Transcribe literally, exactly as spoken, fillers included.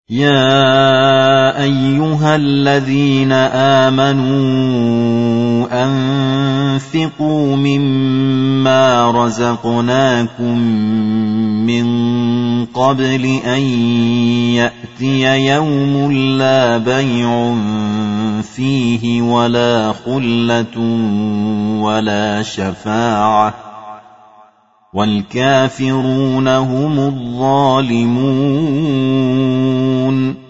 يَا أَيُّهَا الَّذِينَ آمَنُوا أَنفِقُوا مِمَّا رَزَقْنَاكُم مِّن قَبْلِ أَن يَأْتِيَ يَوْمٌ لَّا بَيْعٌ فِيهِ وَلَا خُلَّةٌ وَلَا شَفَاعَةٌ ۗ وَالْكَافِرُونَ هُمُ الظَّالِمُونَ